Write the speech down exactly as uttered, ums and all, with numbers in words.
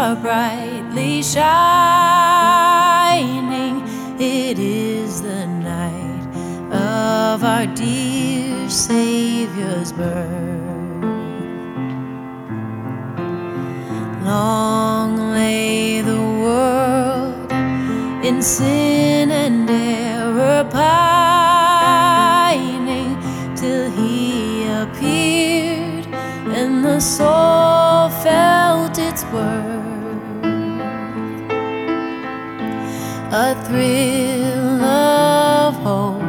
star brightly shining. It is the night of our dear Savior's birth. Long lay the world in sin and error pining, till He appeared and the soul felt its worth. A thrill of hope